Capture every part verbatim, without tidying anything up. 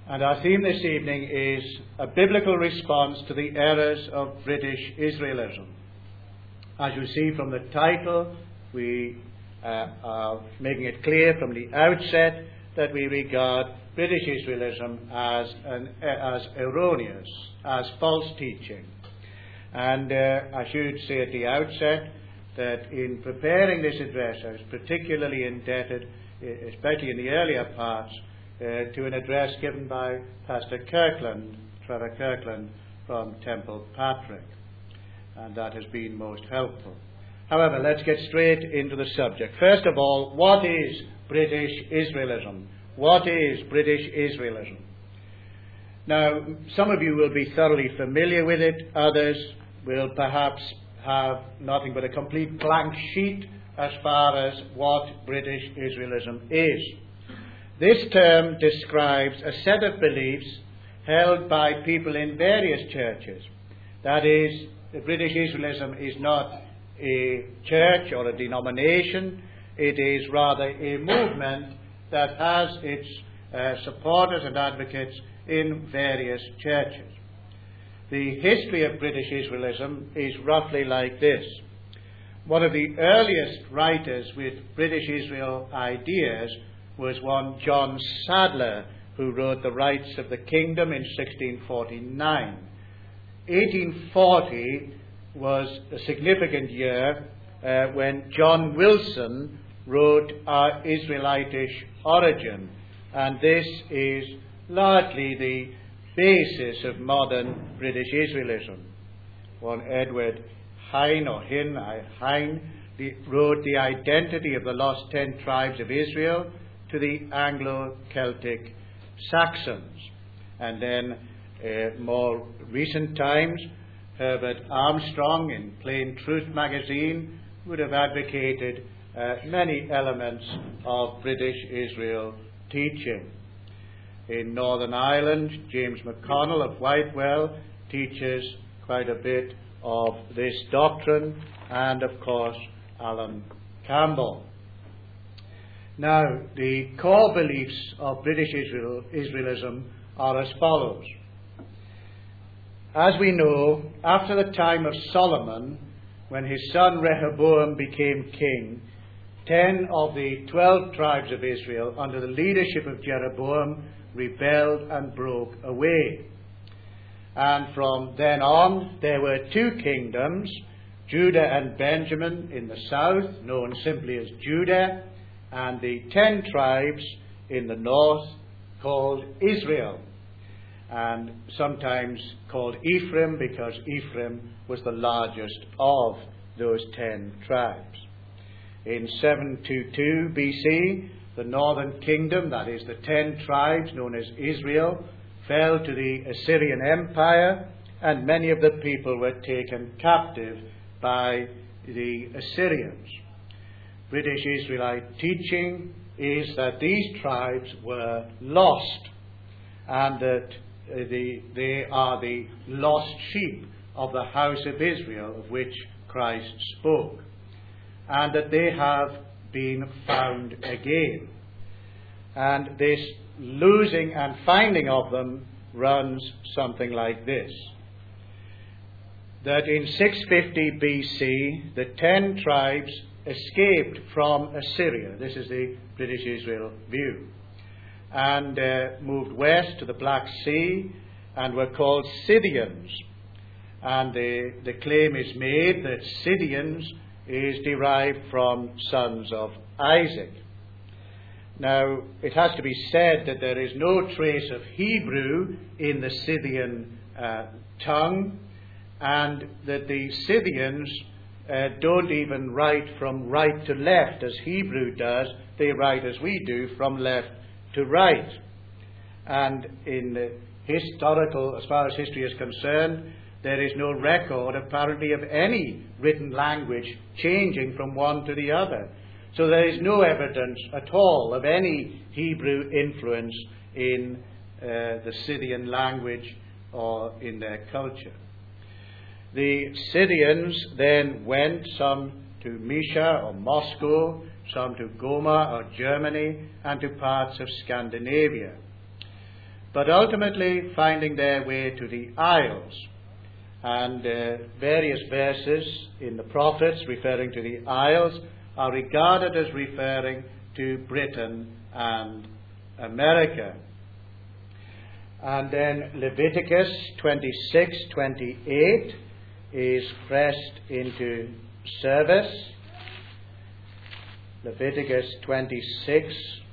And our theme this evening is a biblical response to the errors of British Israelism. As you see from the title, we uh, are making it clear from the outset that we regard British Israelism as, an, as erroneous, as false teaching. And uh, I should say at the outset that in preparing this address, I was particularly indebted, especially in the earlier parts, Uh, to an address given by Pastor Kirkland, Trevor Kirkland, from Temple Patrick. And that has been most helpful. However, let's get straight into the subject. First of all, what is British Israelism? What is British Israelism? Now, some of you will be thoroughly familiar with it. Others will perhaps have nothing but a complete blank sheet as far as what British Israelism is. This term describes a set of beliefs held by people in various churches. That is, the British Israelism is not a church or a denomination. It is rather a movement that has its uh, supporters and advocates in various churches. The history of British Israelism is roughly like this. One of the earliest writers with British Israel ideas was one John Sadler, who wrote The Rights of the Kingdom in sixteen forty-nine. eighteen forty was a significant year uh, when John Wilson wrote Our Israelitish Origin, and this is largely the basis of modern British Israelism. One Edward Hine, or Hine, Hine wrote The Identity of the Lost Ten Tribes of Israel to the Anglo-Celtic Saxons. And then, uh, more recent times, Herbert Armstrong in Plain Truth magazine would have advocated uh, many elements of British Israel teaching. In Northern Ireland, James McConnell of Whitewell teaches quite a bit of this doctrine, and of course, Alan Campbell. Now, the core beliefs of British Israel, Israelism are as follows. As we know, after the time of Solomon, when his son Rehoboam became king, ten of the twelve tribes of Israel, under the leadership of Jeroboam, rebelled and broke away. And from then on, there were two kingdoms, Judah and Benjamin in the south, known simply as Judah, and the ten tribes in the north called Israel, and sometimes called Ephraim because Ephraim was the largest of those ten tribes. In seven twenty-two B C, the northern kingdom, that is the ten tribes known as Israel, fell to the Assyrian Empire, and many of the people were taken captive by the Assyrians. British Israelite teaching is that these tribes were lost, and that the, they are the lost sheep of the house of Israel of which Christ spoke, and that they have been found again. And this losing and finding of them runs something like this. That in six fifty B C, the ten tribes escaped from Assyria. This is the British Israel view. And uh, moved west to the Black Sea and were called Scythians. And the, the claim is made that Scythians is derived from sons of Isaac. Now, it has to be said that there is no trace of Hebrew in the Scythian uh, tongue, and that the Scythians uh, don't even write from right to left as Hebrew does. They write as we do, from left to right. And in the historical, as far as history is concerned, there is no record apparently of any written language changing from one to the other. So there is no evidence at all of any Hebrew influence in uh, the Scythian language or in their culture. The Scythians then went, some to Mesha or Moscow, some to Goma or Germany, and to parts of Scandinavia. but ultimately finding their way to the Isles. And uh, various verses in the prophets referring to the Isles are regarded as referring to Britain and America. And then Leviticus twenty-six twenty-eight is pressed into service. Leviticus twenty-six,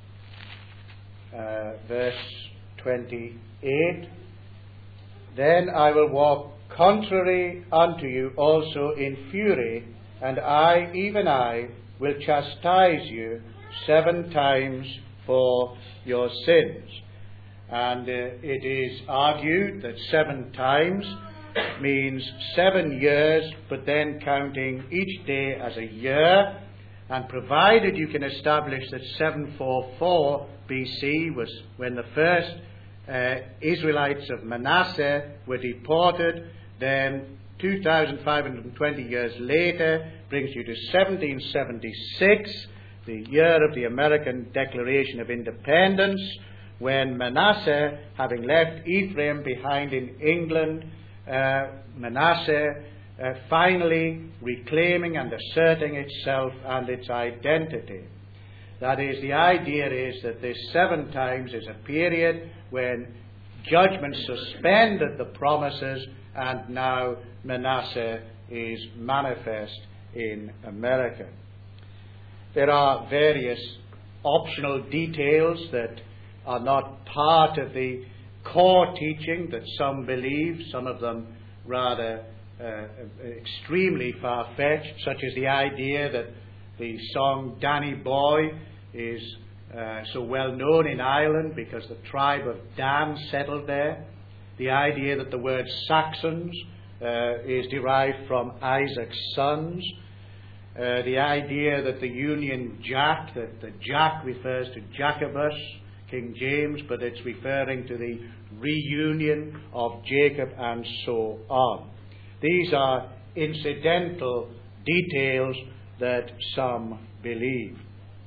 uh, verse twenty-eight. Then I will walk contrary unto you also in fury, and I, even I, will chastise you seven times for your sins. And uh, it is argued that seven times means seven years, but then counting each day as a year. And provided you can establish that seven forty-four B C was when the first uh, Israelites of Manasseh were deported, then two thousand five hundred twenty years later brings you to seventeen seventy-six, the year of the American Declaration of Independence, when Manasseh, having left Ephraim behind in England, uh, Manasseh uh, finally reclaiming and asserting itself and its identity. That is, the idea is that this seven times is a period when judgment suspended the promises, and now Manasseh is manifest in America. There are various optional details that are not part of the core teaching that some believe, some of them rather uh, extremely far-fetched, such as the idea that the song Danny Boy is uh, so well known in Ireland because the tribe of Dan settled there. The idea that the word Saxons uh, is derived from Isaac's sons. Uh, the idea that the Union Jack, that the Jack refers to Jacobus, King James, but it's referring to the reunion of Jacob and so on. These are incidental details that some believe.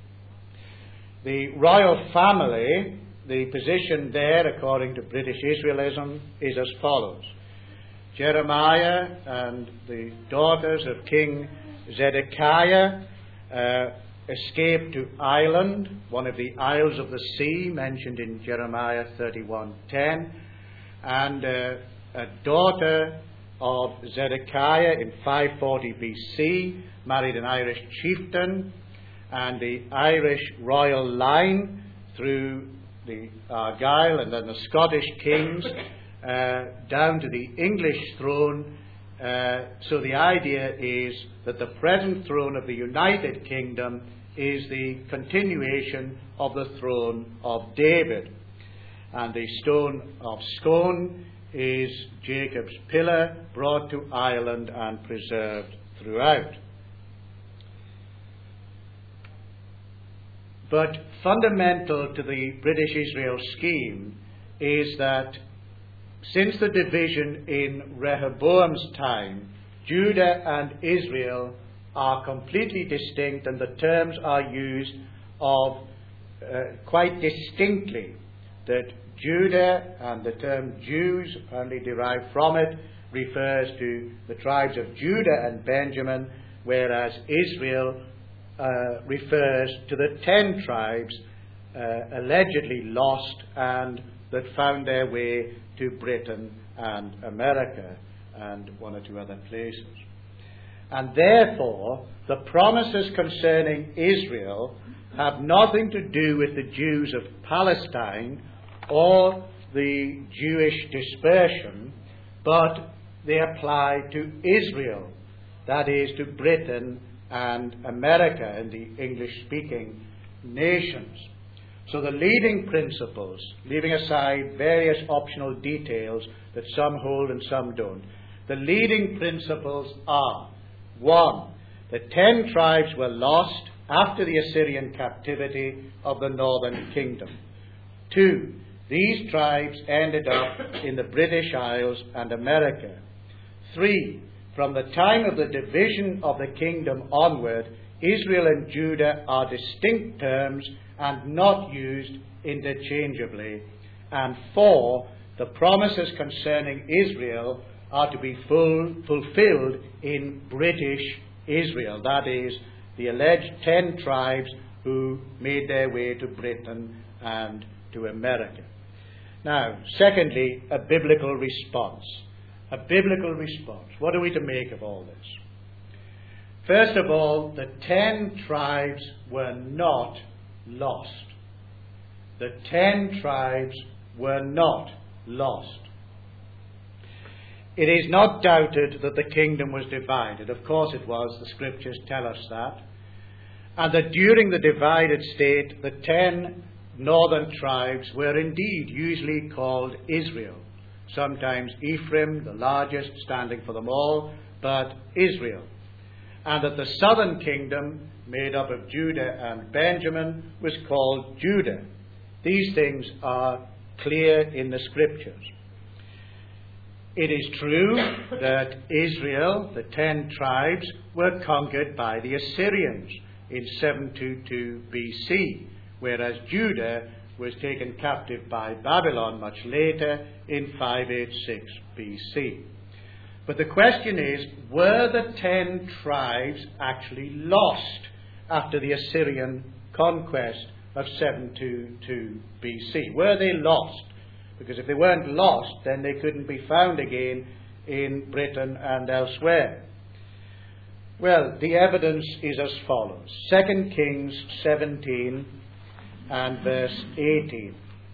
The royal family, the position there, according to British Israelism, is as follows. Jeremiah and the daughters of King Zedekiah uh, escaped to Ireland, one of the Isles of the Sea, mentioned in Jeremiah thirty-one ten, and uh, a daughter of Zedekiah in five forty B C married an Irish chieftain, and the Irish royal line through the Argyll and then the Scottish kings uh, down to the English throne. Uh, so the idea is that the present throne of the United Kingdom is the continuation of the throne of David. And the stone of Scone is Jacob's pillar, brought to Ireland and preserved throughout. But fundamental to the British Israel scheme is that since the division in Rehoboam's time, Judah and Israel are completely distinct, and the terms are used of uh, quite distinctly that Judah, and the term Jews only derived from it, refers to the tribes of Judah and Benjamin, whereas Israel uh, refers to the ten tribes uh, allegedly lost and that found their way to Britain and America and one or two other places. And therefore, the promises concerning Israel have nothing to do with the Jews of Palestine or the Jewish dispersion, but they apply to Israel, that is, to Britain and America and the English-speaking nations. So the leading principles, leaving aside various optional details that some hold and some don't, the leading principles are: one, the ten tribes were lost after the Assyrian captivity of the northern kingdom. Two, these tribes ended up in the British Isles and America. Three, from the time of the division of the kingdom onward, Israel and Judah are distinct terms and not used interchangeably. and four, the promises concerning Israel are to be full, fulfilled in British Israel. That is, the alleged ten tribes who made their way to Britain and to America. Now, secondly, a biblical response. A biblical response. What are we to make of all this? First of all, the ten tribes were not lost. The ten tribes were not lost. It is not doubted that the kingdom was divided. Of course it was. The scriptures tell us that. And that during the divided state, the ten northern tribes were indeed usually called Israel. Sometimes Ephraim, the largest, standing for them all, but Israel. And that the southern kingdom, made up of Judah and Benjamin, was called Judah. These things are clear in the scriptures. It is true that Israel, the ten tribes, were conquered by the Assyrians in seven twenty-two B C, whereas Judah was taken captive by Babylon much later in five eighty-six B C. But the question is, were the ten tribes actually lost after the Assyrian conquest of seven twenty-two B C? Were they lost? Because if they weren't lost, then they couldn't be found again in Britain and elsewhere. Well, the evidence is as follows. Second Kings seventeen and verse eighteen.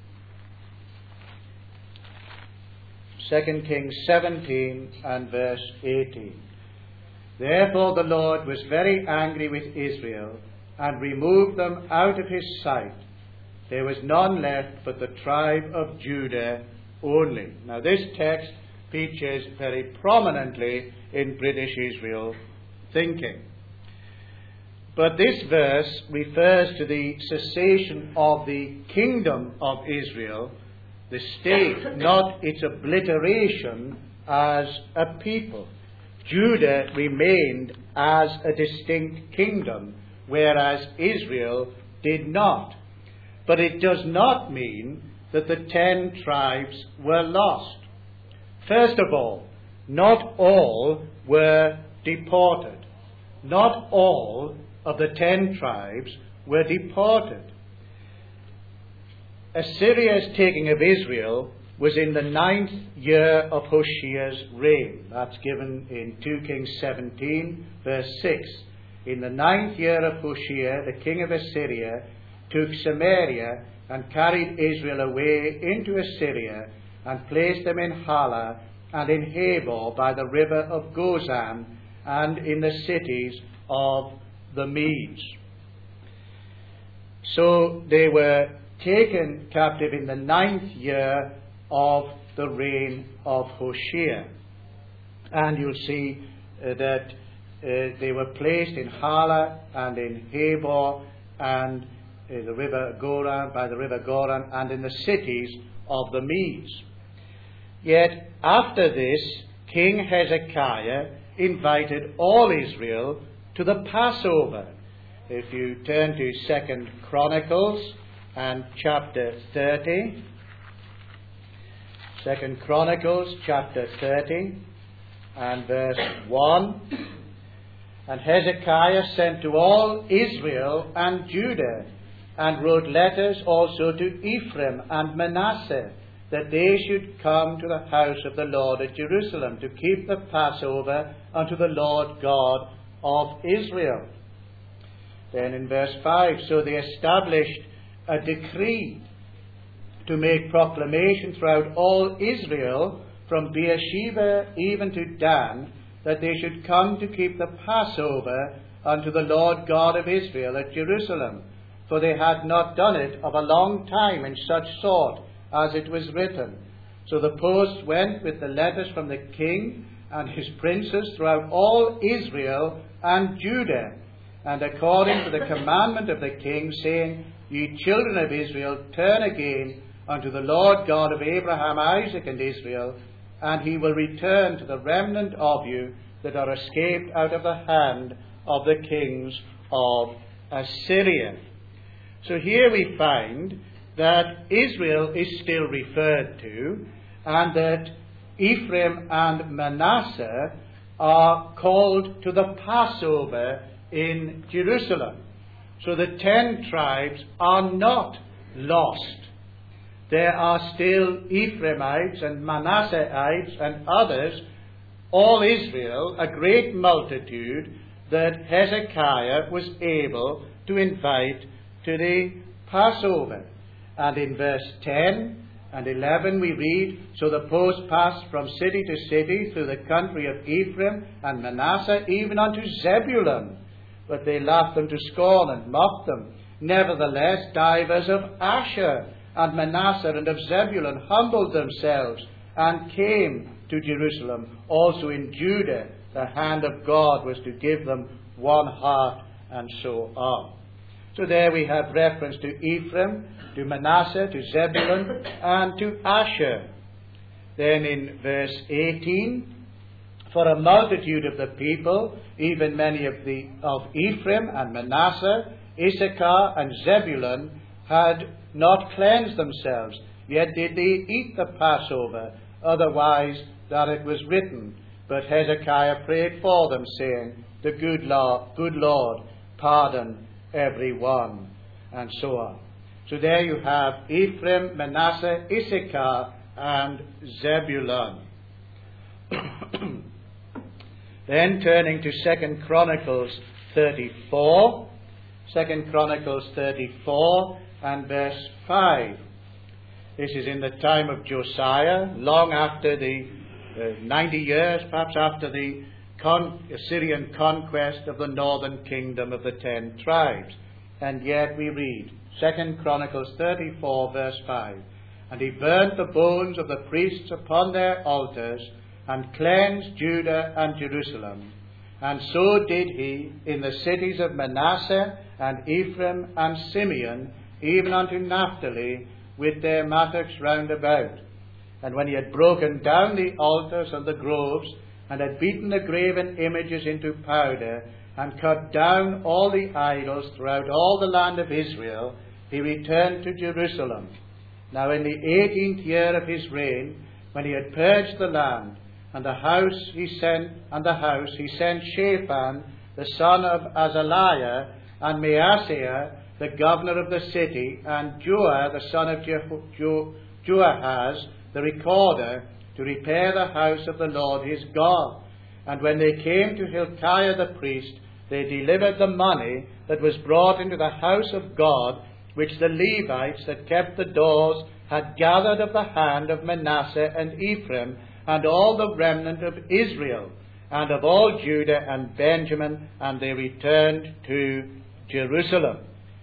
Second Kings seventeen and verse eighteen. Therefore the Lord was very angry with Israel, and removed them out of his sight. There was none left but the tribe of Judah only. Now this text features very prominently in British Israel thinking. But this verse refers to the cessation of the kingdom of Israel, the state, not its obliteration as a people. Judah remained as a distinct kingdom, whereas Israel did not. But it does not mean that the ten tribes were lost. First of all, not all were deported. Not all of the ten tribes were deported. Assyria's taking of Israel was in the ninth year of Hoshea's reign. That's given in two Kings seventeen, verse six. In the ninth year of Hoshea, the king of Assyria took Samaria and carried Israel away into Assyria and placed them in Hala and in Habor by the river of Gozan and in the cities of the Medes. So they were taken captive in the ninth year of the reign of Hoshea. And you'll see uh, that uh, they were placed in Hala and in Habor and uh, the river Goran, by the river Goran, and in the cities of the Medes. Yet after this, King Hezekiah invited all Israel to the Passover. If you turn to Second Chronicles and chapter thirty, Second Chronicles chapter thirty and verse one. And Hezekiah sent to all Israel and Judah, and wrote letters also to Ephraim and Manasseh, that they should come to the house of the Lord at Jerusalem to keep the Passover unto the Lord God of Israel. Then in verse five, so they established a decree to make proclamation throughout all Israel, from Beersheba even to Dan, that they should come to keep the Passover unto the Lord God of Israel at Jerusalem. For they had not done it of a long time in such sort as it was written. So the post went with the letters from the king and his princes throughout all Israel and Judah, and according to the commandment of the king, saying, Ye children of Israel, turn again unto the Lord God of Abraham, Isaac, and Israel, and he will return to the remnant of you that are escaped out of the hand of the kings of Assyria. So here we find that Israel is still referred to, and that Ephraim and Manasseh are called to the Passover in Jerusalem. So the ten tribes are not lost. There are still Ephraimites and Manasseites and others, all Israel, a great multitude that Hezekiah was able to invite to the Passover. And in verse ten and eleven we read, "So the post passed from city to city through the country of Ephraim and Manasseh, even unto Zebulun. But they laughed them to scorn and mocked them. Nevertheless, divers of Asher and Manasseh and of Zebulun humbled themselves and came to Jerusalem. Also in Judah, the hand of God was to give them one heart," and so on. So there we have reference to Ephraim, to Manasseh, to Zebulun, and to Asher. Then in verse eighteen, "For a multitude of the people, even many of the of Ephraim and Manasseh, Issachar and Zebulun, had not cleansed themselves, yet did they eat the Passover, otherwise that it was written. But Hezekiah prayed for them, saying, The good Lord, good Lord, pardon every one," and so on. So there you have Ephraim, Manasseh, Issachar, and Zebulun. Then turning to Second Chronicles thirty-four, Second Chronicles thirty-four and verse five. This is in the time of Josiah, long after the uh, ninety years, perhaps after the con- Assyrian conquest of the northern kingdom of the ten tribes. And yet we read, Second Chronicles thirty-four, verse five, "And he burnt the bones of the priests upon their altars, and cleansed Judah and Jerusalem. And so did he in the cities of Manasseh and Ephraim and Simeon, even unto Naphtali, with their mattocks round about. And when he had broken down the altars and the groves, and had beaten the graven images into powder, and cut down all the idols throughout all the land of Israel, he returned to Jerusalem. Now in the eighteenth year of his reign, when he had purged the land, and the house he sent, and the house he sent Shaphan, the son of Azaliah, and Maaseiah, the governor of the city, and Joah, the son of Jeho- jo- Joahaz, the recorder, to repair the house of the Lord his God. And when they came to Hilkiah the priest, they delivered the money that was brought into the house of God, which the Levites that kept the doors had gathered of the hand of Manasseh and Ephraim, and all the remnant of Israel, and of all Judah and Benjamin, and they returned to Jerusalem."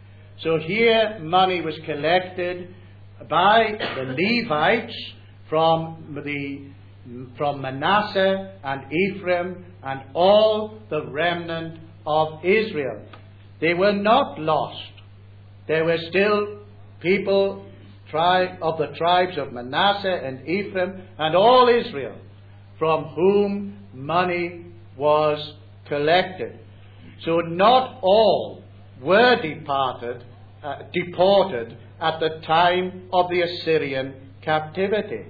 So here money was collected by the Levites from the from Manasseh and Ephraim and all the remnant of Israel. They were not lost. There were still people tribe of the tribes of Manasseh and Ephraim and all Israel from whom money was collected. So not all were departed, uh, deported at the time of the Assyrian captivity.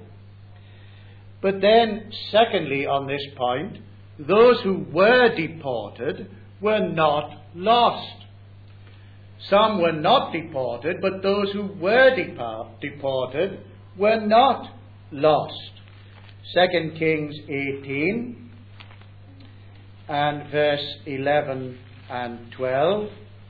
But then, secondly, on this point, those who were deported were not lost. Some were not deported, but those who were depart- deported were not lost. Second Kings eighteen and verse eleven and twelve.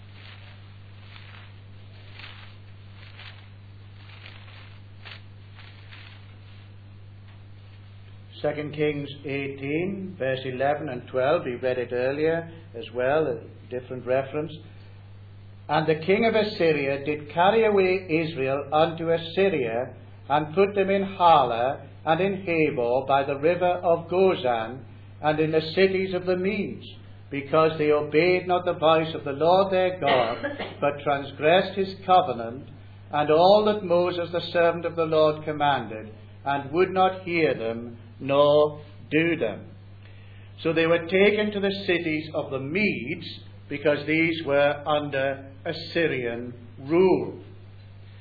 Second Kings eighteen, verse eleven and twelve. We read it earlier as well, a different reference. "And the king of Assyria did carry away Israel unto Assyria, and put them in Hala, and in Habor, by the river of Gozan, and in the cities of the Medes, because they obeyed not the voice of the Lord their God, but transgressed his covenant, and all that Moses the servant of the Lord commanded, and would not hear them, nor do them." So they were taken to the cities of the Medes, because these were under Assyrian rule.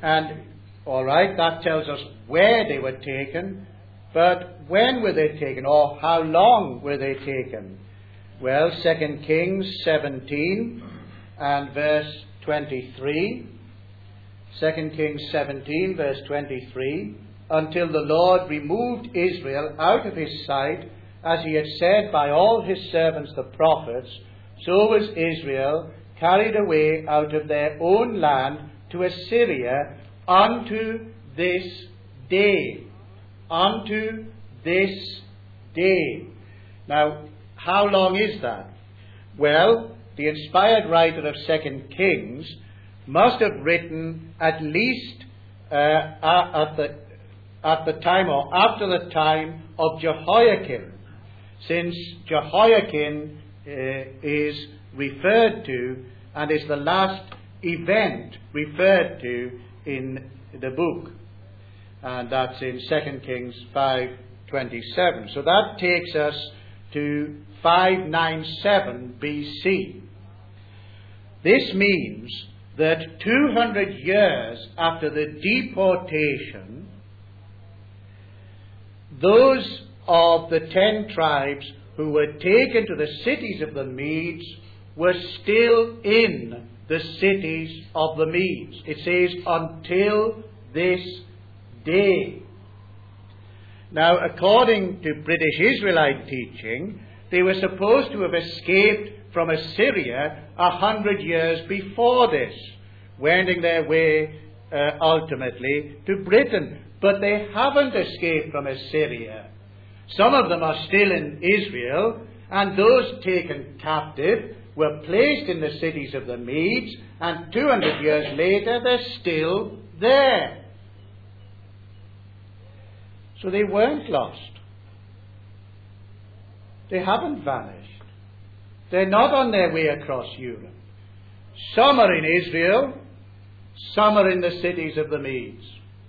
And, all right, that tells us where they were taken, but when were they taken, or how long were they taken? Well, Second Kings seventeen and verse twenty-three. Second Kings seventeen, verse twenty-three. Until the Lord removed Israel out of his sight, as he had said by all his servants the prophets, so was Israel carried away out of their own land to Assyria unto this day. Unto this day. Now, how long is that? Well, the inspired writer of Second Kings must have written at least uh, at the at the time or after the time of Jehoiakim, since Jehoiakim uh, is referred to and is the last event referred to in the book. And that's in Second Kings five twenty-seven. So that takes us to five ninety-seven B C. This means that two hundred years after the deportation, those of the ten tribes who were taken to the cities of the Medes were still in the cities of the Medes. It says, until this day. Now, according to British Israelite teaching, they were supposed to have escaped from Assyria a hundred years before this, wending their way uh, ultimately to Britain. But they haven't escaped from Assyria. Some of them are still in Israel, and those taken captive were placed in the cities of the Medes, and two hundred years later they're still there. So they weren't lost. They haven't vanished. They're not on their way across Europe. Some are in Israel, some are in the cities of the Medes.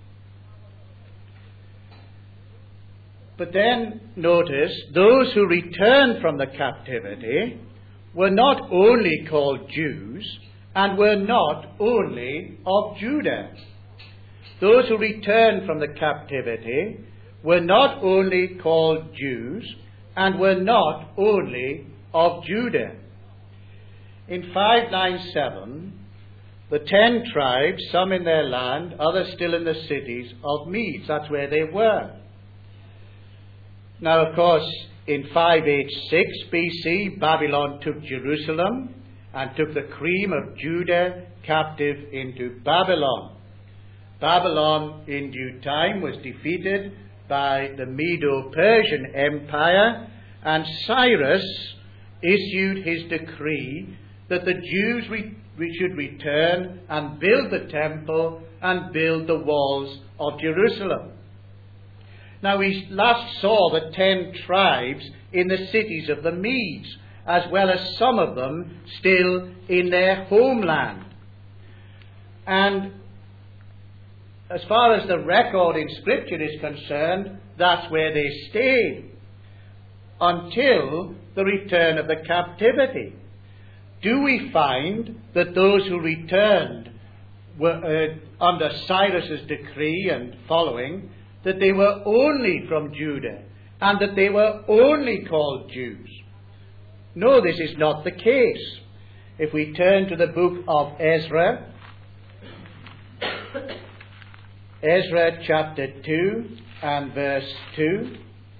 But then notice, those who returned from the captivity were not only called Jews and were not only of Judah. Those who returned from the captivity were not only called Jews and were not only of Judah. In five ninety-seven, the ten tribes, some in their land, others still in the cities of Medes. That's where they were. Now, of course, in five eighty-six B C, Babylon took Jerusalem and took the cream of Judah captive into Babylon. Babylon, in due time, was defeated by the Medo-Persian Empire, and Cyrus issued his decree that the Jews re- should return and build the temple and build the walls of Jerusalem. Now, we last saw the ten tribes in the cities of the Medes, as well as some of them still in their homeland. And as far as the record in Scripture is concerned, that's where they stayed until the return of the captivity. Do we find that those who returned were uh, under Cyrus's decree and following, that they were only from Judah and that they were only called Jews? No, this is not the case. If we turn to the book of Ezra, Ezra chapter two and verse two,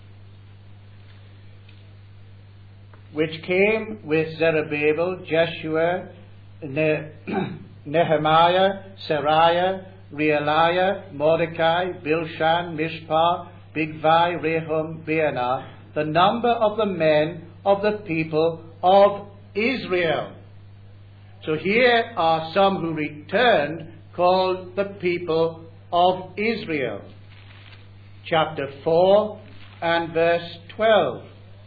which came with Zerubbabel, Jeshua, ne- Nehemiah, Seraiah, Realiah, Mordecai, Bilshan, Mishpah, Bigvai, Rehum, Baanah, the number of the men of the people of Israel. So here are some who returned, called the people of Israel. Chapter four and verse twelve.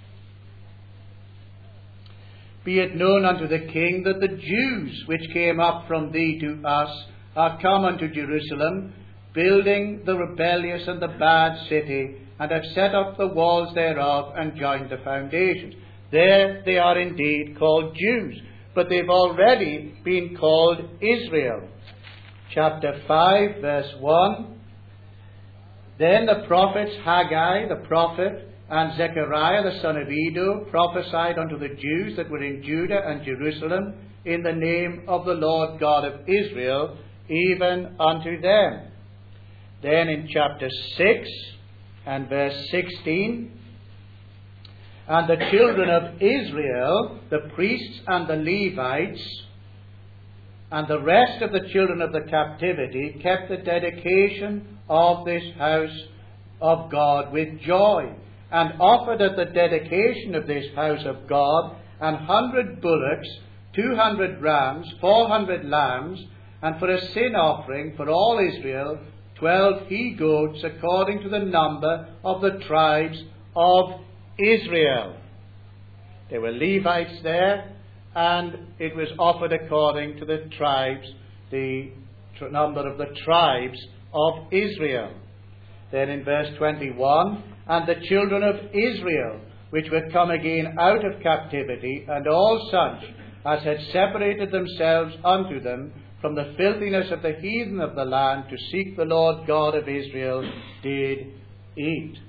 Be it known unto the king that the Jews which came up from thee to us are come unto Jerusalem, building the rebellious and the bad city, and have set up the walls thereof and joined the foundations. There they are indeed called Jews, but they've already been called Israel. chapter five, verse one. Then the prophets Haggai, the prophet, and Zechariah, the son of Iddo, prophesied unto the Jews that were in Judah and Jerusalem in the name of the Lord God of Israel, even unto them. Then in chapter six and verse sixteen, and the children of Israel, the priests and the Levites, and the rest of the children of the captivity, kept the dedication of this house of God with joy, and offered at the dedication of this house of God an hundred bullocks, two hundred rams, four hundred lambs, and for a sin offering for all Israel, twelve he-goats, according to the number of the tribes of Israel. There were Levites there, and it was offered according to the tribes, the tr- number of the tribes of Israel. Then in verse twenty-one, and the children of Israel, which were come again out of captivity, and all such as had separated themselves unto them from the filthiness of the heathen of the land, to seek the Lord God of Israel, did eat.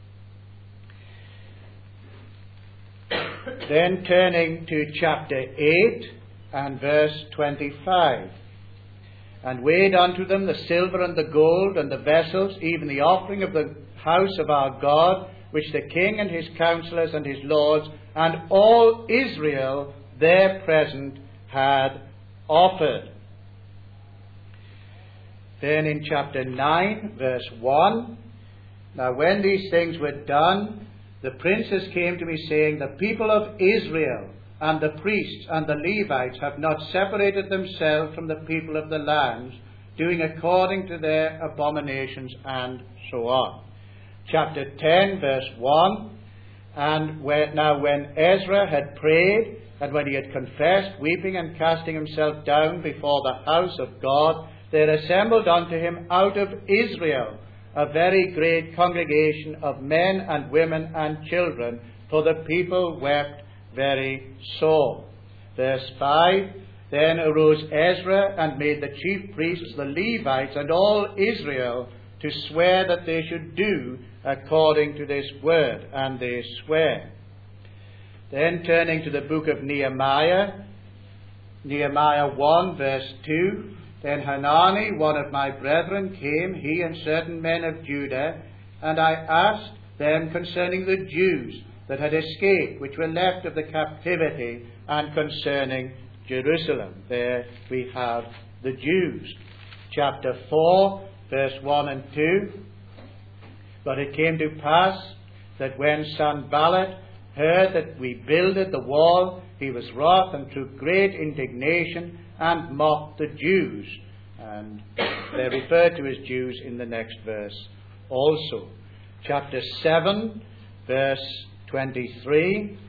Then turning to chapter eight and verse twenty-five. And weighed unto them the silver and the gold and the vessels, even the offering of the house of our God, which the king and his counselors and his lords and all Israel there present had offered. Then in chapter nine, verse one, now when these things were done, the princes came to me, saying, the people of Israel and the priests and the Levites have not separated themselves from the people of the lands, doing according to their abominations, and so on. Chapter ten, verse one, and when, now when Ezra had prayed, and when he had confessed, weeping and casting himself down before the house of God, there assembled unto him out of Israel a very great congregation of men and women and children, for the people wept very sore. Verse five, then arose Ezra and made the chief priests, the Levites, and all Israel to swear that they should do according to this word, and they swear. Then turning to the book of Nehemiah, Nehemiah one, verse two, then Hanani, one of my brethren, came, he and certain men of Judah, and I asked them concerning the Jews that had escaped, which were left of the captivity, and concerning Jerusalem. There we have the Jews. Chapter four, verse one and two. But it came to pass that when Sanballat heard that we builded the wall, he was wroth and took great indignation, and mocked the Jews. And they're referred to as Jews in the next verse also. Chapter seven, verse twenty-three.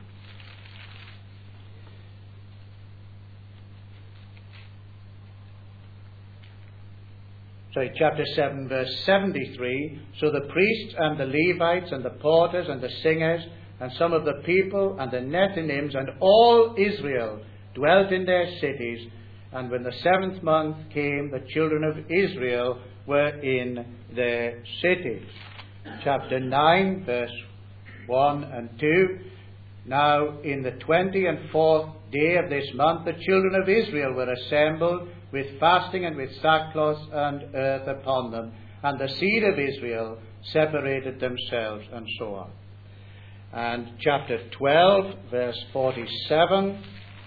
Sorry, chapter seven, verse seventy-three. So the priests and the Levites and the porters and the singers and some of the people and the Nethinims and all Israel dwelt in their cities. And when the seventh month came, the children of Israel were in their cities. Chapter nine, verse one and two. Now in the twenty and fourth day of this month, the children of Israel were assembled with fasting and with sackcloth and earth upon them. And the seed of Israel separated themselves, and so on. And chapter twelve, verse forty-seven.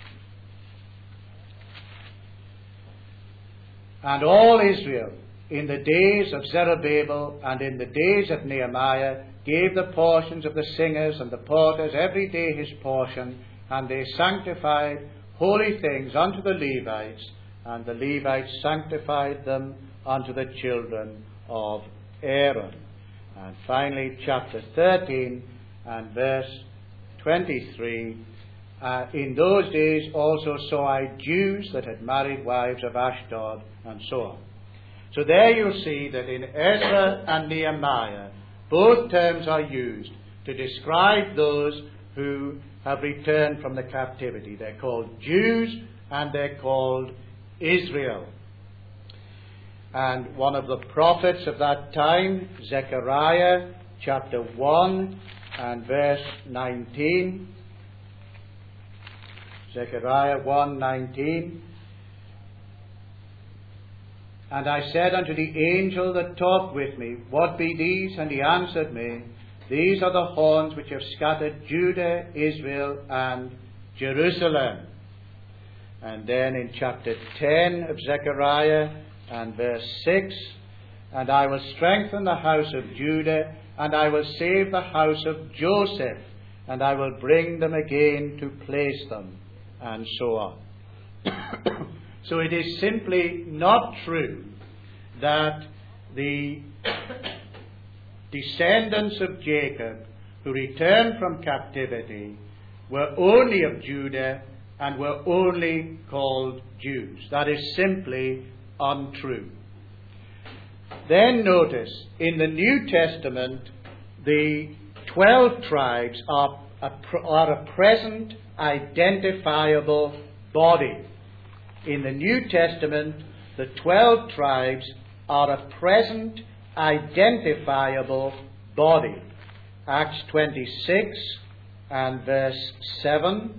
And all Israel, in the days of Zerubbabel and in the days of Nehemiah, gave the portions of the singers and the porters every day his portion, and they sanctified holy things unto the Levites, and the Levites sanctified them unto the children of Aaron. And finally, chapter thirteen and verse twenty-three. Uh, in those days also saw I Jews that had married wives of Ashdod, and so on. So there you'll see that in Ezra and Nehemiah, both terms are used to describe those who have returned from the captivity. They're called Jews and they're called Israel. and one of the prophets of that time, Zechariah chapter one and verse nineteen. Zechariah one nineteen. And I said unto the angel that talked with me, What be these? And he answered me, These are the horns which have scattered Judah, Israel, and Jerusalem. And then in chapter ten of Zechariah and verse six, And I will strengthen the house of Judah, and I will save the house of Joseph, and I will bring them again to place them, and so on. So it is simply not true that the descendants of Jacob who returned from captivity were only of Judah and were only called Jews. That is simply untrue. Then notice, in the New Testament, the twelve tribes are a, are a present identifiable body. In the New Testament, the twelve tribes are a present identifiable body. Acts twenty-six and verse seven.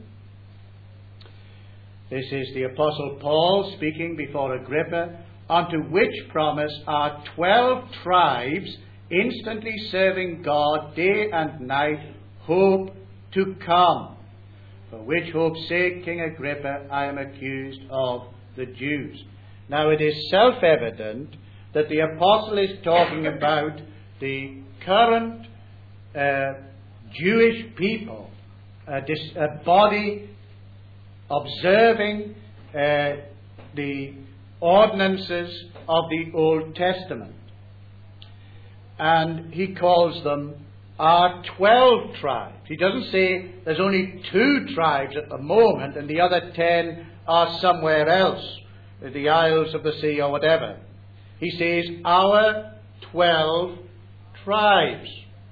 This is the Apostle Paul speaking before Agrippa, unto which promise are twelve tribes instantly serving God day and night, hope to come. For which hope's sake, King Agrippa, I am accused of the Jews. Now it is self-evident that the apostle is talking about the current uh, Jewish people, a, dis- a body observing uh, the ordinances of the Old Testament. And he calls them our twelve tribes. He doesn't say there's only two tribes at the moment and the other ten are somewhere else, the Isles of the Sea or whatever. He says our twelve tribes.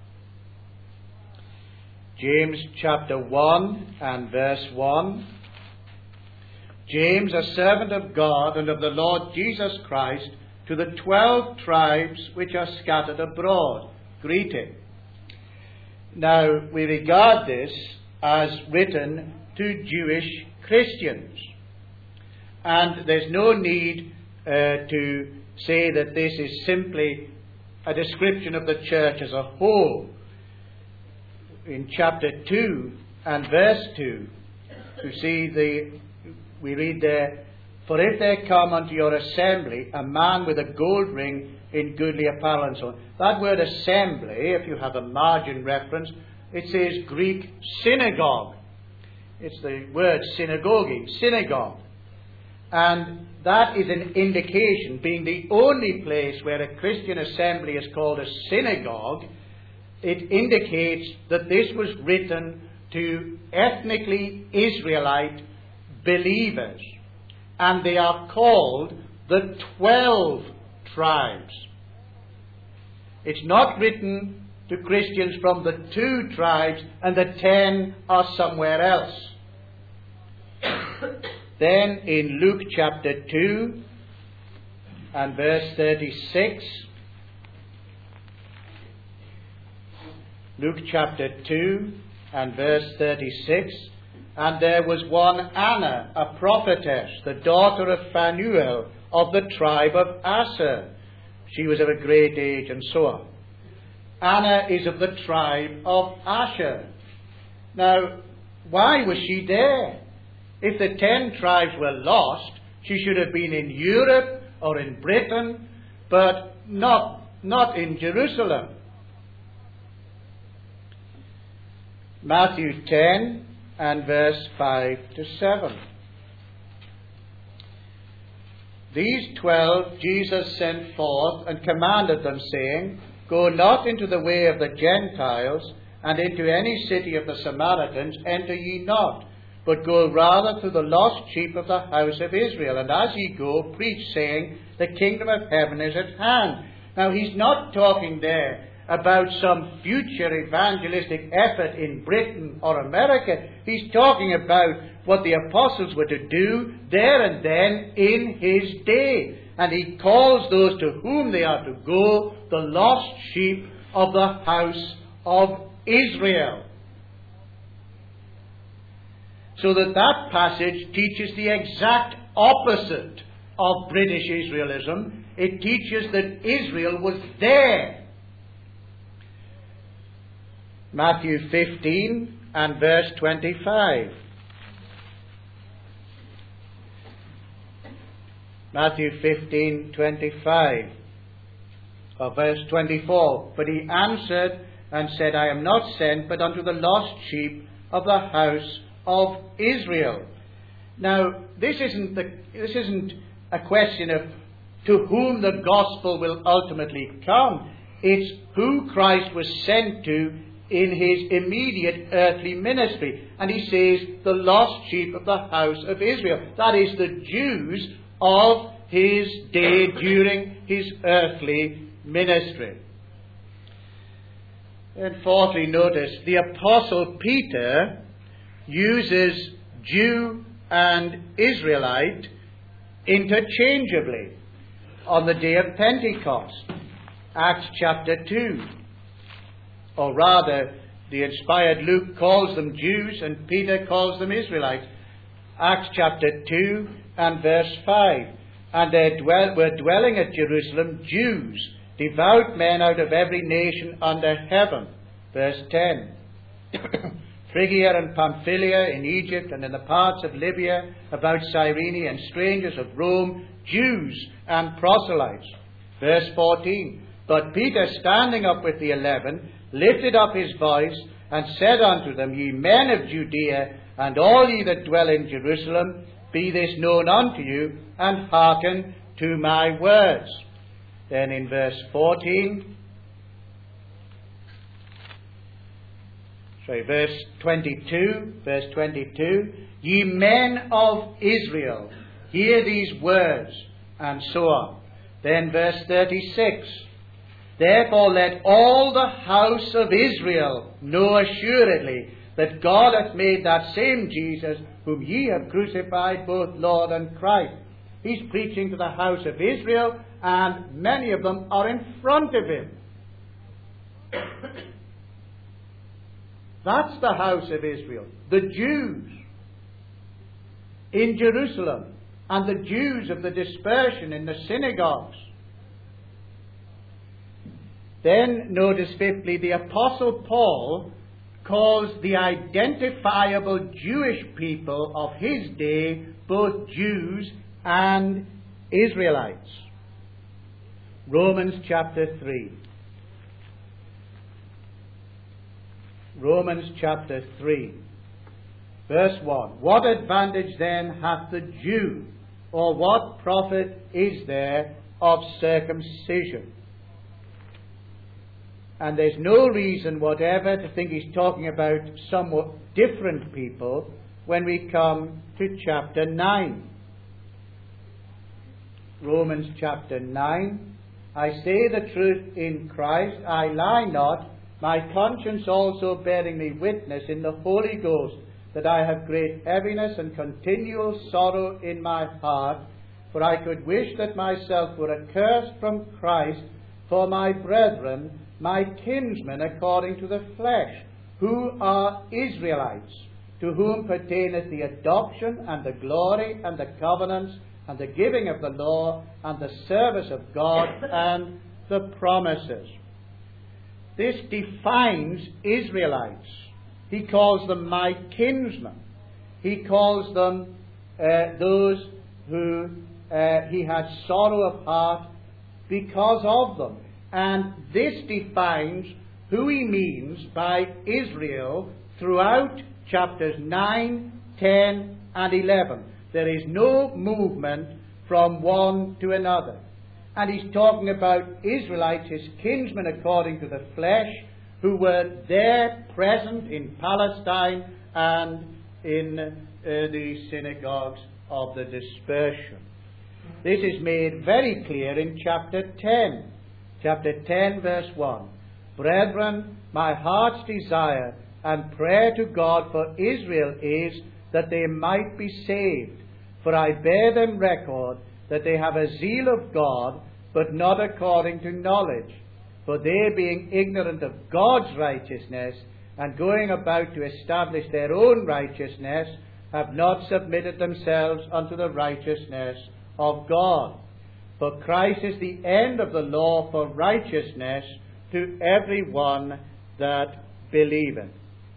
James chapter one and verse one. James, a servant of God and of the Lord Jesus Christ, to the twelve tribes which are scattered abroad, greeting. Now, we regard this as written to Jewish Christians. And there's no need uh, to say that this is simply a description of the church as a whole. In chapter two and verse two, you see the, we read there, For if there come unto your assembly a man with a gold ring in goodly apparel, and so on. That word assembly, if you have a margin reference, it says Greek synagogue. It's the word synagogue, synagogue. And that is an indication, being the only place where a Christian assembly is called a synagogue, it indicates that this was written to ethnically Israelite believers. And they are called the twelve tribes. It's not written to Christians from the two tribes and the ten are somewhere else. Then in Luke chapter two and verse thirty-six, Luke chapter two and verse thirty-six, and there was one Anna, a prophetess, the daughter of Phanuel of the tribe of Asher. She was of a great age, and so on. Anna is of the tribe of Asher. Now, why was she there? If the ten tribes were lost, she should have been in Europe or in Britain, but not, not in Jerusalem. Matthew ten and verse five to seven. These twelve Jesus sent forth and commanded them, saying, Go not into the way of the Gentiles, and into any city of the Samaritans enter ye not, but go rather to the lost sheep of the house of Israel. And as ye go, preach, saying, The kingdom of heaven is at hand. Now, he's not talking there about some future evangelistic effort in Britain or America. He's talking about what the apostles were to do there and then in his day. And he calls those to whom they are to go the lost sheep of the house of Israel. So that that passage teaches the exact opposite of British Israelism. It teaches that Israel was there. Matthew fifteen and verse twenty-five. Matthew fifteen, twenty-five, or verse twenty-four. But he answered and said, I am not sent but unto the lost sheep of the house of Israel. Now, this isn't the, this isn't a question of to whom the gospel will ultimately come. It's who Christ was sent to in his immediate earthly ministry. And he says, the lost sheep of the house of Israel. That is the Jews of his day during his earthly ministry. And fourthly, notice the Apostle Peter uses Jew and Israelite interchangeably on the day of Pentecost. Acts chapter two. Or rather, the inspired Luke calls them Jews and Peter calls them Israelites. Acts chapter two and verse five. And there dwell, were dwelling at Jerusalem Jews, devout men out of every nation under heaven. Verse ten. Phrygia and Pamphylia in Egypt and in the parts of Libya about Cyrene, and strangers of Rome, Jews and proselytes. Verse fourteen. But Peter, standing up with the eleven, lifted up his voice and said unto them, Ye men of Judea, and all ye that dwell in Jerusalem, be this known unto you, and hearken to my words. Then in verse fourteen, sorry, verse twenty-two, verse twenty-two, Ye men of Israel, hear these words, and so on. Then verse thirty-six, Therefore let all the house of Israel know assuredly that God hath made that same Jesus, whom ye have crucified, both Lord and Christ. He's preaching to the house of Israel, and many of them are in front of him. That's the house of Israel. The Jews in Jerusalem, and the Jews of the dispersion in the synagogues. Then notice fifthly, the Apostle Paul calls the identifiable Jewish people of his day both Jews and Israelites. Romans chapter three. Romans chapter three. Verse one. What advantage then hath the Jew, or what profit is there of circumcision? And there's no reason whatever to think he's talking about somewhat different people when we come to chapter nine. Romans chapter nine. I say the truth in Christ, I lie not, my conscience also bearing me witness in the Holy Ghost, that I have great heaviness and continual sorrow in my heart, for I could wish that myself were accursed from Christ for my brethren, my kinsmen according to the flesh, who are Israelites, to whom pertaineth the adoption and the glory and the covenants and the giving of the law and the service of God and the promises. This defines Israelites. He calls them my kinsmen. He calls them uh, those who uh, he had sorrow of heart because of them. And this defines who he means by Israel throughout chapters nine, ten, and eleven. There is no movement from one to another. And he's talking about Israelites, his kinsmen according to the flesh, who were there present in Palestine and in uh, the synagogues of the dispersion. This is made very clear in chapter ten. Chapter ten, verse one. Brethren, my heart's desire and prayer to God for Israel is that they might be saved. For I bear them record that they have a zeal of God, but not according to knowledge. For they, being ignorant of God's righteousness, and going about to establish their own righteousness, have not submitted themselves unto the righteousness of God. For Christ is the end of the law for righteousness to every one that believeth.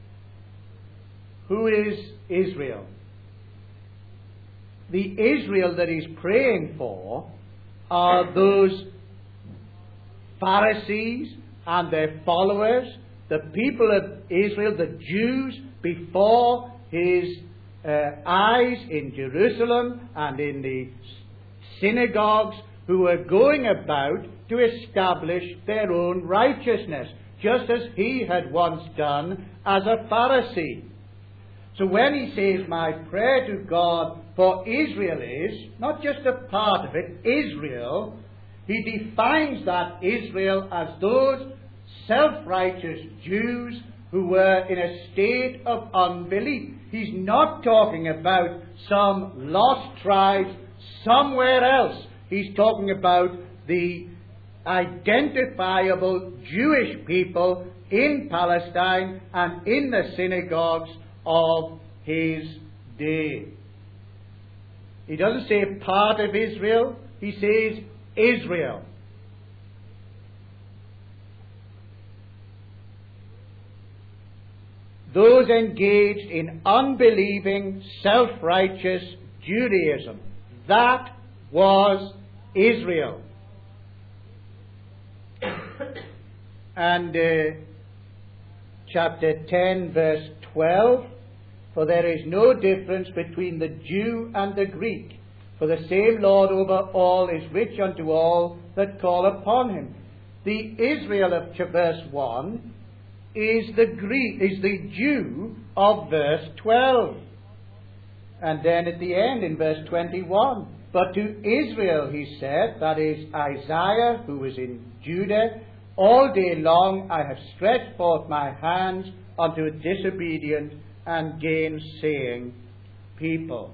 Who is Israel? The Israel that he's praying for are those Pharisees and their followers, the people of Israel, the Jews, before his uh, eyes in Jerusalem and in the synagogues, who were going about to establish their own righteousness, just as he had once done as a Pharisee. So when he says, my prayer to God for Israel is, not just a part of it, Israel, he defines that Israel as those self-righteous Jews who were in a state of unbelief. He's not talking about some lost tribes somewhere else. He's talking about the identifiable Jewish people in Palestine and in the synagogues of his day. He doesn't say part of Israel, he says Israel. Those engaged in unbelieving, self-righteous Judaism. That was Israel. And uh, chapter ten, verse twelve, for there is no difference between the Jew and the Greek, for the same Lord over all is rich unto all that call upon him. The Israel of verse one is the Greek, is the Jew of verse twelve. And then at the end in verse twenty-one, but to Israel he said, that is Isaiah, who was in Judah, all day long I have stretched forth my hands unto a disobedient and gainsaying people.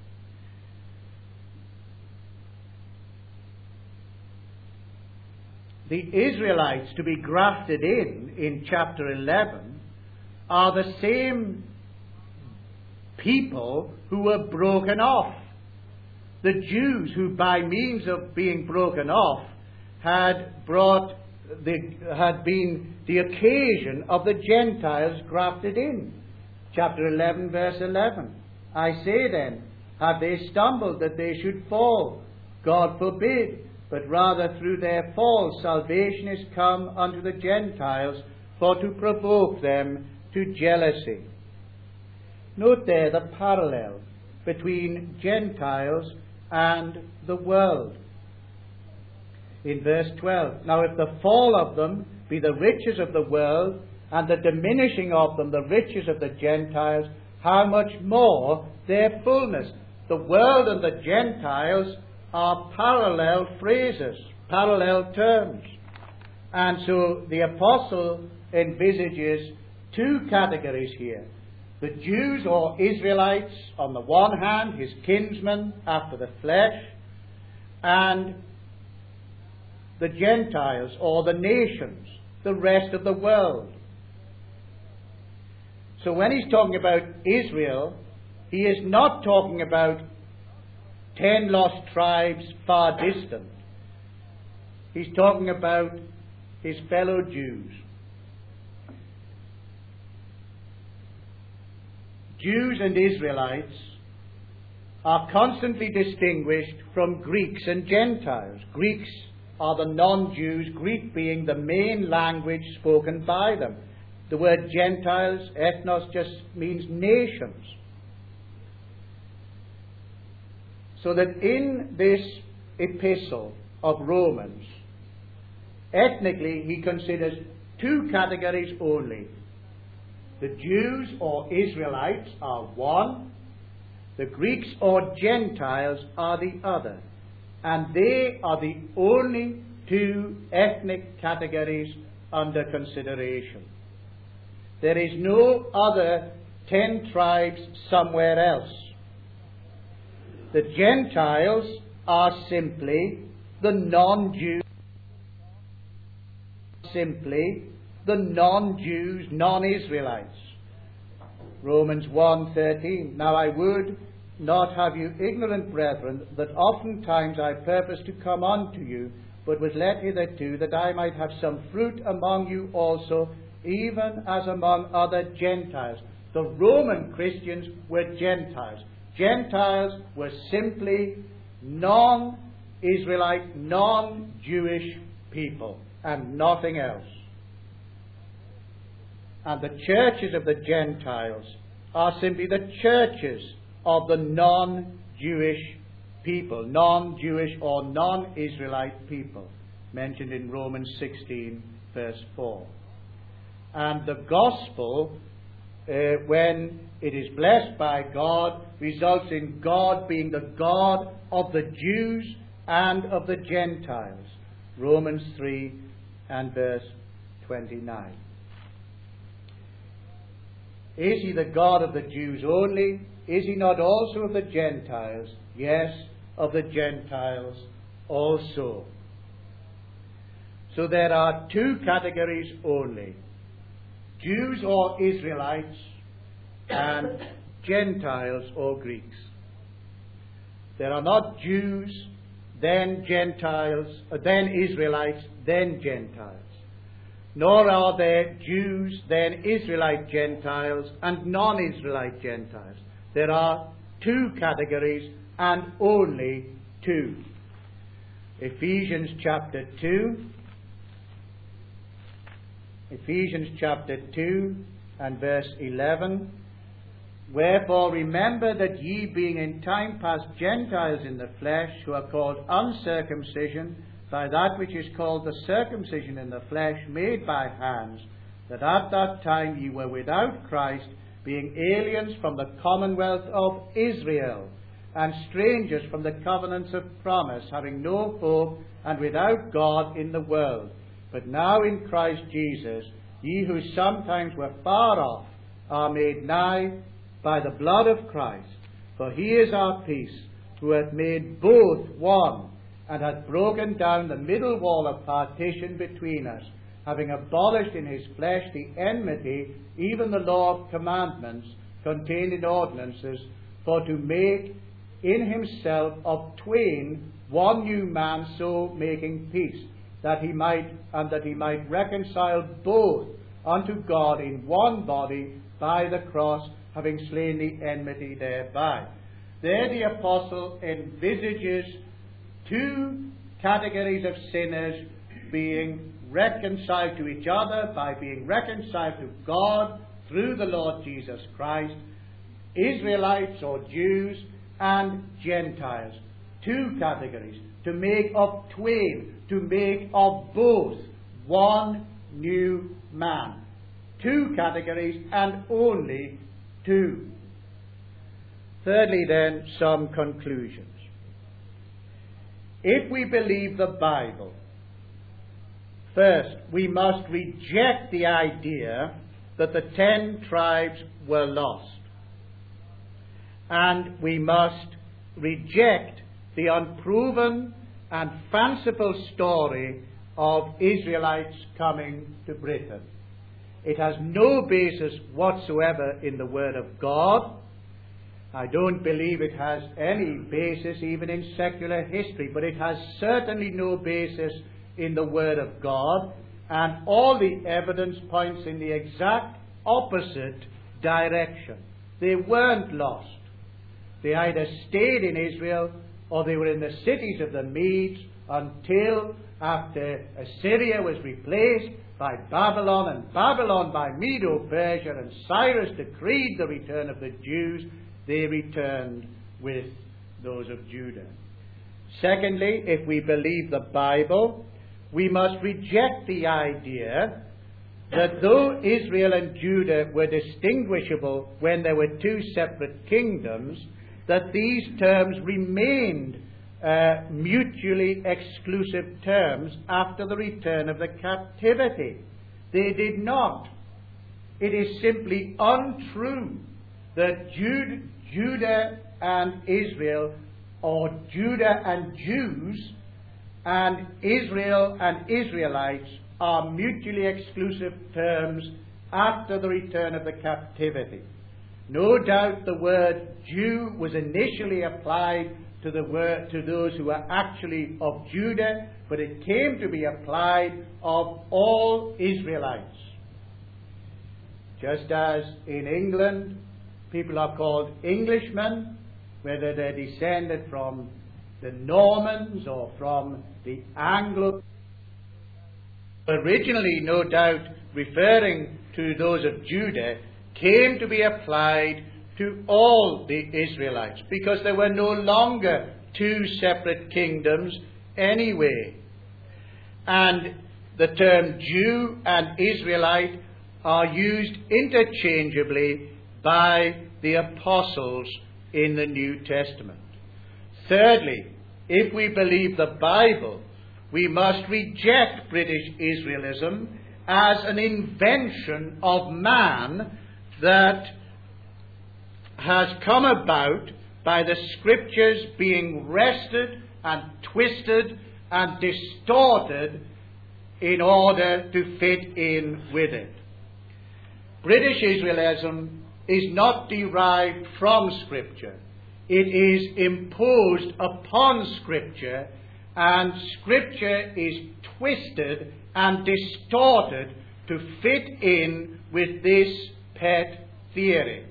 The Israelites to be grafted in, in chapter eleven, are the same people who were broken off. The Jews who, by means of being broken off, had brought the, had been the occasion of the Gentiles grafted in. Chapter eleven, verse eleven. I say then, have they stumbled that they should fall? God forbid. But rather through their fall salvation is come unto the Gentiles, for to provoke them to jealousy. Note there the parallel between Gentiles and the world. In verse twelve, now if the fall of them be the riches of the world, and the diminishing of them the riches of the Gentiles, how much more their fullness? The world and the Gentiles are parallel phrases, parallel terms. And so the apostle envisages two categories here. The Jews or Israelites, on the one hand, his kinsmen after the flesh, and the Gentiles or the nations, the rest of the world. So when he's talking about Israel, he is not talking about ten lost tribes far distant. He's talking about his fellow Jews. Jews and Israelites are constantly distinguished from Greeks and Gentiles. Greeks are the non-Jews, Greek being the main language spoken by them. The word Gentiles, ethnos, just means nations. So that in this epistle of Romans, ethnically he considers two categories only. The Jews or Israelites are one, the Greeks or Gentiles are the other. And they are the only two ethnic categories under consideration. There is no other ten tribes somewhere else. The Gentiles are simply the non-Jews, simply the non-Jews, non-Israelites. Romans one thirteen. Now I would not have you ignorant, brethren, that oftentimes I purposed to come unto you, but was led hitherto, that I might have some fruit among you also, even as among other Gentiles. The Roman Christians were Gentiles. Gentiles were simply non-Israelite, non-Jewish people, and nothing else. And the churches of the Gentiles are simply the churches of the non-Jewish people, non-Jewish or non-Israelite people, mentioned in Romans sixteen, verse four. And the gospel, uh, when it is blessed by God, results in God being the God of the Jews and of the Gentiles. Romans three and verse twenty-nine. Is he the God of the Jews only? Is he not also of the Gentiles? Yes, of the Gentiles also. So there are two categories only: Jews or Israelites, and Gentiles or Greeks. There are not Jews, then Gentiles, uh, then Israelites, then Gentiles. Nor are there Jews, then Israelite Gentiles, and non-Israelite Gentiles. There are two categories, and only two. Ephesians chapter two. Ephesians chapter two and verse eleven. Wherefore remember that ye, being in time past Gentiles in the flesh, who are called uncircumcision, by that which is called the circumcision in the flesh, made by hands, that at that time ye were without Christ, being aliens from the commonwealth of Israel, and strangers from the covenants of promise, having no hope, and without God in the world. But now in Christ Jesus, ye who sometimes were far off, are made nigh by the blood of Christ. For he is our peace, who hath made both one, and hath broken down the middle wall of partition between us, having abolished in his flesh the enmity, even the law of commandments contained in ordinances, for to make in himself of twain one new man, so making peace, that he might and that he might reconcile both unto God in one body by the cross, having slain the enmity thereby. There the apostle envisages two categories of sinners being reconciled to each other by being reconciled to God through the Lord Jesus Christ, Israelites or Jews and Gentiles. Two categories, to make of twain, to make of both one new man. Two categories, and only two. Thirdly, then, some conclusions. If we believe the Bible, first, we must reject the idea that the ten tribes were lost. And we must reject the unproven and fanciful story of Israelites coming to Britain. It has no basis whatsoever in the Word of God. I don't believe it has any basis even in secular history, but it has certainly no basis in the Word of God, and all the evidence points in the exact opposite direction. They weren't lost. They either stayed in Israel or they were in the cities of the Medes until after Assyria was replaced by Babylon, and Babylon by Medo-Persia, and Cyrus decreed the return of the Jews, they returned with those of Judah. Secondly, if we believe the Bible, we must reject the idea that though Israel and Judah were distinguishable when there were two separate kingdoms, that these terms remained uh, mutually exclusive terms after the return of the captivity. They did not. It is simply untrue that Jude, Judah and Israel or Judah and Jews, and Israel and Israelites are mutually exclusive terms after the return of the captivity. No doubt the word Jew was initially applied to the word to those who were actually of Judah, but it came to be applied of all Israelites. Just as in England people are called Englishmen, whether they're descended from the Normans or from the Anglo, originally no doubt referring to those of Judah, came to be applied to all the Israelites, because there were no longer two separate kingdoms anyway. And the term Jew and Israelite are used interchangeably by the apostles in the New Testament. Thirdly, if we believe the Bible, we must reject British Israelism as an invention of man that has come about by the Scriptures being wrested and twisted and distorted in order to fit in with it. British Israelism is not derived from Scripture. It is imposed upon Scripture, and Scripture is twisted and distorted to fit in with this pet theory.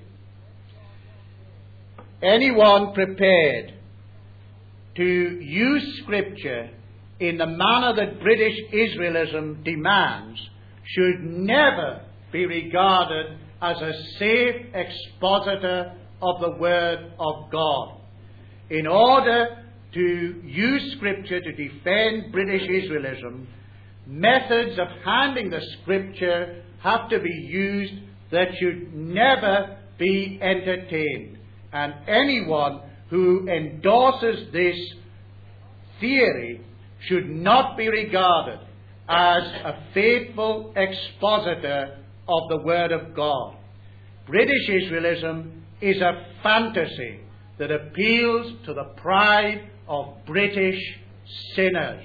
Anyone prepared to use Scripture in the manner that British Israelism demands should never be regarded as a safe expositor of the Word of God. In order to use Scripture to defend British Israelism, methods of handling the Scripture have to be used that should never be entertained. And anyone who endorses this theory should not be regarded as a faithful expositor of the Word of God. British Israelism is a fantasy that appeals to the pride of British sinners.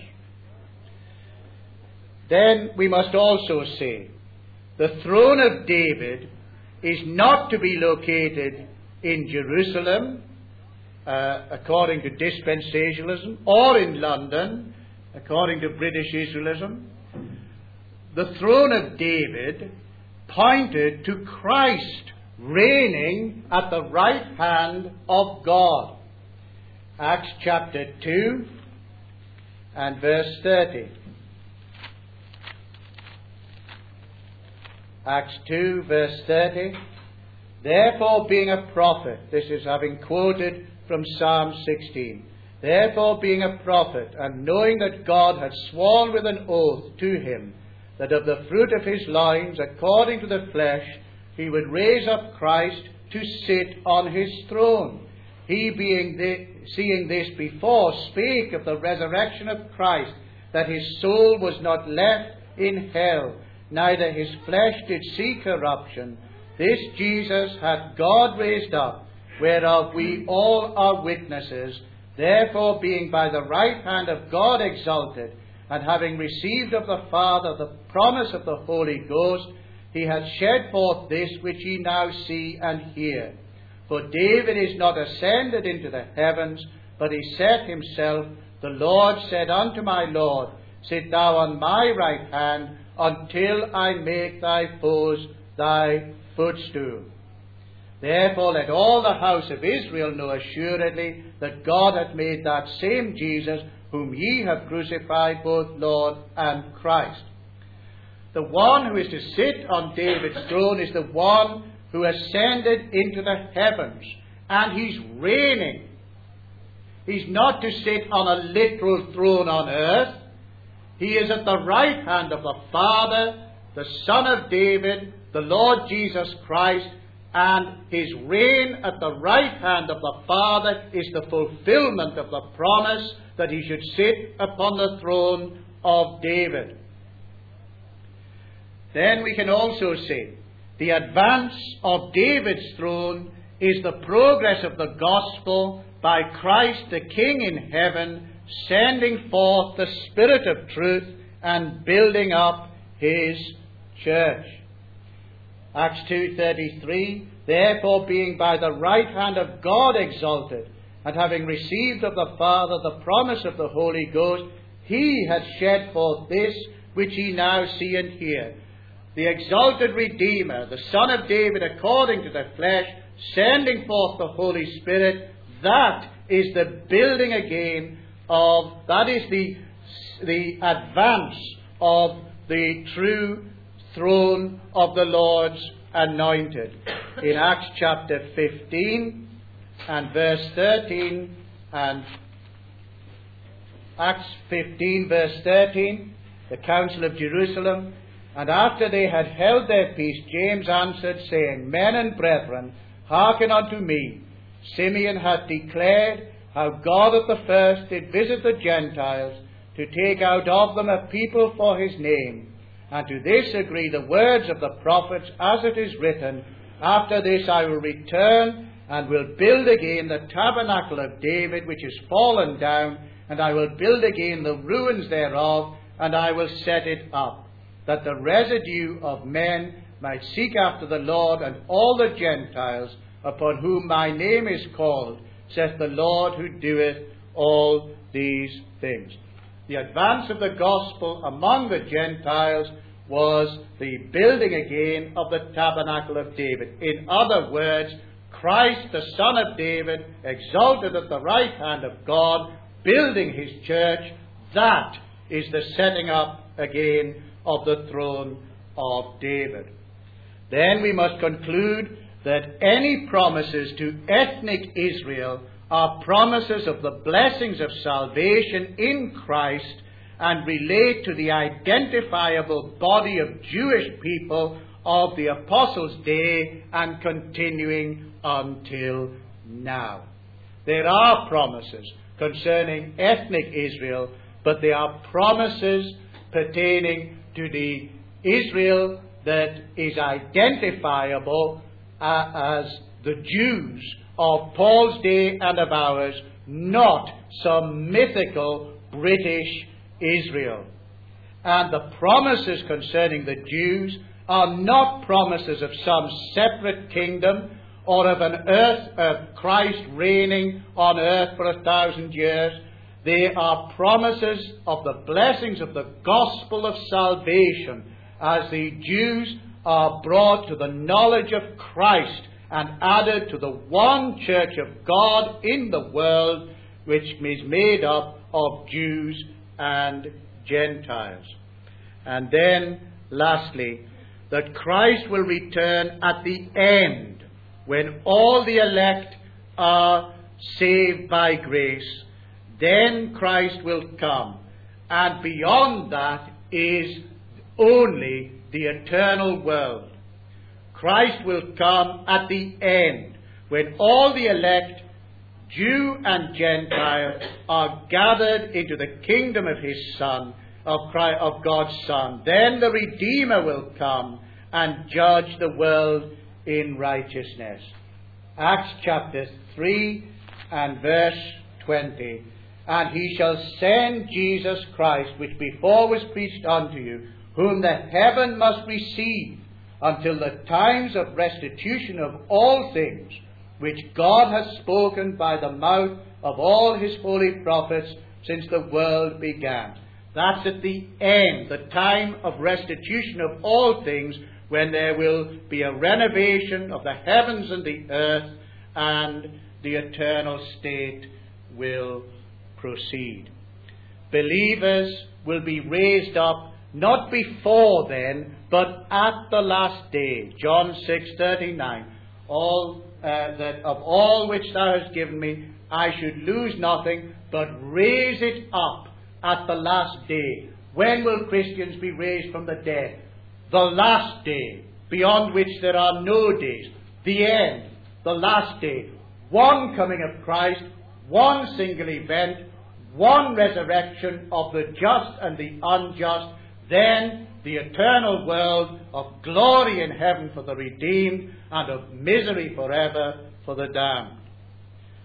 Then we must also say the throne of David is not to be located in Jerusalem, uh, according to dispensationalism, or in London, according to British Israelism. The throne of David pointed to Christ reigning at the right hand of God. Acts chapter two and verse thirty. Acts two verse thirty. Therefore, being a prophet, this is having quoted from Psalm sixteen. Therefore, being a prophet, and knowing that God had sworn with an oath to him, that of the fruit of his loins, according to the flesh, he would raise up Christ to sit on his throne. He, being the, seeing this before, spake of the resurrection of Christ, that his soul was not left in hell, neither his flesh did see corruption. This Jesus hath God raised up, whereof we all are witnesses. Therefore, being by the right hand of God exalted, and having received of the Father the promise of the Holy Ghost, he hath shed forth this which ye now see and hear. For David is not ascended into the heavens, but he said himself, The Lord said unto my Lord, Sit thou on my right hand, until I make thy foes thy footstool. Therefore let all the house of Israel know assuredly that God hath made that same Jesus, whom ye have crucified, both Lord and Christ. The one who is to sit on David's throne is the one who ascended into the heavens, and he's reigning. He's not to sit on a literal throne on earth. He is at the right hand of the Father, the Son of David, the Lord Jesus Christ, and his reign at the right hand of the Father is the fulfillment of the promise that he should sit upon the throne of David. Then we can also say the advance of David's throne is the progress of the gospel by Christ the King in heaven, sending forth the Spirit of truth and building up his church. Acts two thirty-three, therefore being by the right hand of God exalted, and having received of the Father the promise of the Holy Ghost, he hath shed forth this which ye now see and hear. The exalted Redeemer, the Son of David according to the flesh, sending forth the Holy Spirit, that is the building again of, that is the, the advance of the true throne of the Lord's anointed. In Acts chapter fifteen and verse thirteen, and Acts fifteen verse thirteen, the Council of Jerusalem, and after they had held their peace, James answered, saying, Men and brethren, hearken unto me. Simeon hath declared how God at the first did visit the Gentiles, to take out of them a people for his name. And to this agree the words of the prophets, as it is written, After this I will return, and will build again the tabernacle of David, which is fallen down, and I will build again the ruins thereof, and I will set it up, that the residue of men might seek after the Lord, and all the Gentiles upon whom my name is called, saith the Lord who doeth all these things. The advance of the gospel among the Gentiles was the building again of the tabernacle of David. In other words, Christ, the Son of David, exalted at the right hand of God, building his church, that is the setting up again of the throne of David. Then we must conclude that any promises to ethnic Israel are promises of the blessings of salvation in Christ and relate to the identifiable body of Jewish people of the Apostles' day and continuing until now. There are promises concerning ethnic Israel, but they are promises pertaining to the Israel that is identifiable uh, as the Jews of Paul's day and of ours, not some mythical British Israel. And the promises concerning the Jews are not promises of some separate kingdom or of an earth of Christ reigning on earth for a thousand years. They are promises of the blessings of the gospel of salvation as the Jews are brought to the knowledge of Christ and added to the one church of God in the world, which is made up of Jews and Gentiles. And then, lastly, that Christ will return at the end, when all the elect are saved by grace. Then Christ will come, and beyond that is only the eternal world. Christ will come at the end, when all the elect, Jew and Gentile, are gathered into the kingdom of his Son, of, Christ, of God's Son. Then the Redeemer will come and judge the world in righteousness. Acts chapter three and verse twenty. And he shall send Jesus Christ, which before was preached unto you, whom the heaven must receive, until the times of restitution of all things, which God hath spoken by the mouth of all his holy prophets since the world began. That's at the end, the time of restitution of all things, when there will be a renovation of the heavens and the earth, and the eternal state will proceed. Believers will be raised up not before then, but at the last day. John six thirty-nine. All uh, that of all which thou hast given me, I should lose nothing, but raise it up at the last day. When will Christians be raised from the dead? The last day, beyond which there are no days. The end, the last day. One coming of Christ, one single event, one resurrection of the just and the unjust, then the eternal world of glory in heaven for the redeemed and of misery forever for the damned.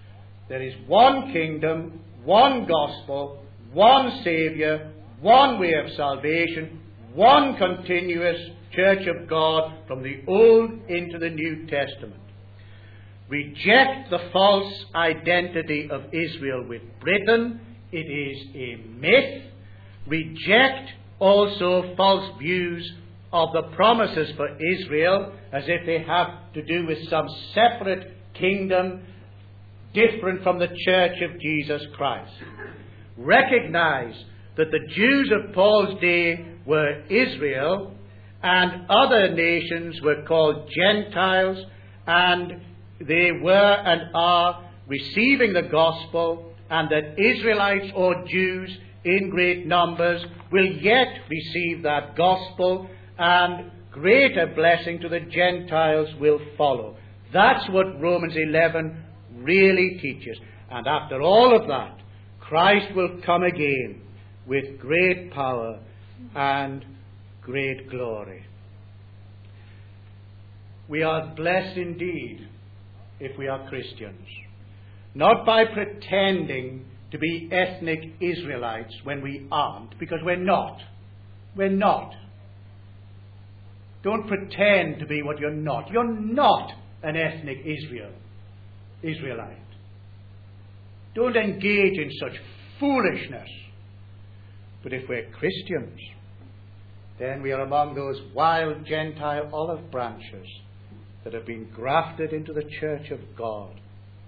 There is one kingdom, one gospel, one Saviour, one way of salvation, one continuous Church of God from the Old into the New Testament. Reject the false identity of Israel with Britain. It is a myth. Reject also false views of the promises for Israel as if they have to do with some separate kingdom different from the Church of Jesus Christ. Recognize that the Jews of Paul's day were Israel, and other nations were called Gentiles, and they were and are receiving the gospel, and that Israelites or Jews in great numbers will yet receive that gospel, and greater blessing to the Gentiles will follow. That's what Romans eleven really teaches. And after all of that, Christ will come again with great power and great glory. We are blessed indeed if we are Christians, not by pretending to be ethnic Israelites when we aren't, because we're not. We're not. Don't pretend to be what you're not. You're not an ethnic Israel, Israelite. Don't engage in such foolishness. But if we're Christians, then we are among those wild Gentile olive branches that have been grafted into the church of God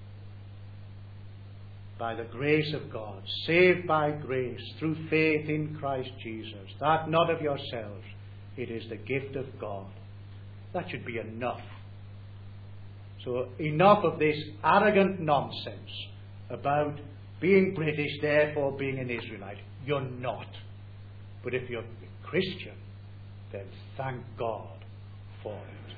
by the grace of God, saved by grace through faith in Christ Jesus. That not of yourselves, it is the gift of God. That should be enough. So enough of this arrogant nonsense about being British, therefore being an Israelite. You're not. But if you're a Christian, then thank God for it.